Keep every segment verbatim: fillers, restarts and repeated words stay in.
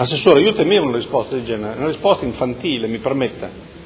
Assessore, io temevo una risposta del genere, una risposta infantile, mi permetta.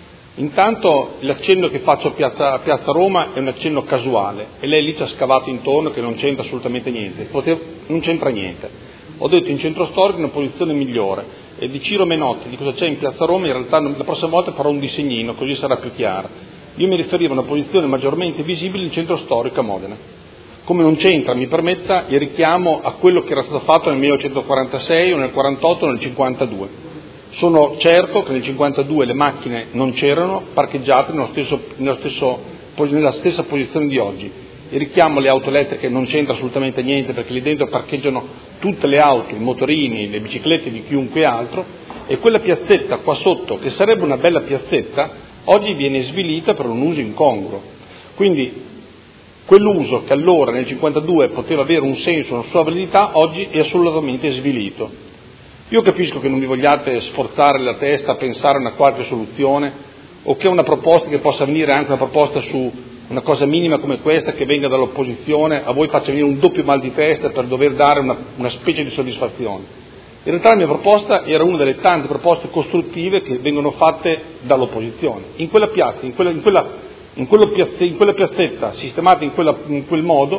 Intanto l'accenno che faccio a Piazza, a Piazza Roma è un accenno casuale e lei lì ci ha scavato intorno che non c'entra assolutamente niente, Potevo, non c'entra niente. Ho detto in centro storico una posizione migliore e di Ciro Menotti, di cosa c'è in Piazza Roma, in realtà la prossima volta farò un disegnino, così sarà più chiaro. Io mi riferivo a una posizione maggiormente visibile in centro storico a Modena. Come non c'entra, mi permetta, il richiamo a quello che era stato fatto nel millenovecentoquarantasei o nel quarantotto o nel cinquantadue. Sono certo che nel cinquantadue le macchine non c'erano parcheggiate nello stesso, nello stesso, nella stessa posizione di oggi. Il richiamo alle auto elettriche non c'entra assolutamente niente perché lì dentro parcheggiano tutte le auto, i motorini, le biciclette di chiunque altro e quella piazzetta qua sotto, che sarebbe una bella piazzetta, oggi viene svilita per un uso incongruo. Quindi quell'uso che allora nel cinquantadue poteva avere un senso, una sua validità, oggi è assolutamente svilito. Io capisco che non vi vogliate sforzare la testa a pensare a una qualche soluzione o che una proposta che possa venire anche una proposta su una cosa minima come questa che venga dall'opposizione a voi faccia venire un doppio mal di testa per dover dare una, una specie di soddisfazione. In realtà la mia proposta era una delle tante proposte costruttive che vengono fatte dall'opposizione. In quella piazza, in quella, in quella, in quello piazze, in quella piazzetta sistemata in, quella, in quel modo,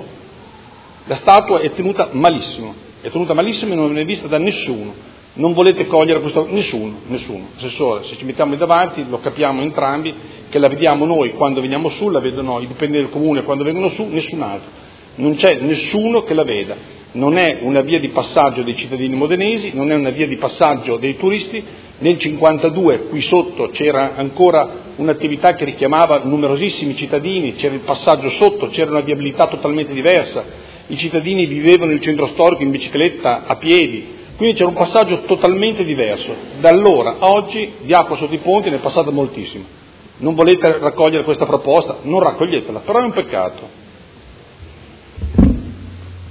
la statua è tenuta malissimo, è tenuta malissimo e non viene vista da nessuno. Non volete cogliere questo? Nessuno, nessuno. Assessore, se ci mettiamo lì davanti lo capiamo entrambi, che la vediamo noi quando veniamo su, la vedono i dipendenti del comune quando vengono su, nessun altro. Non c'è nessuno che la veda. Non è una via di passaggio dei cittadini modenesi, non è una via di passaggio dei turisti. Nel cinquantadue qui sotto c'era ancora un'attività che richiamava numerosissimi cittadini, c'era il passaggio sotto, c'era una viabilità totalmente diversa. I cittadini vivevano nel centro storico in bicicletta, a piedi. Quindi c'era un passaggio totalmente diverso. Da allora a oggi di acqua sotto i ponti ne è passata moltissimo. Non volete raccogliere questa proposta? Non raccoglietela, però è un peccato.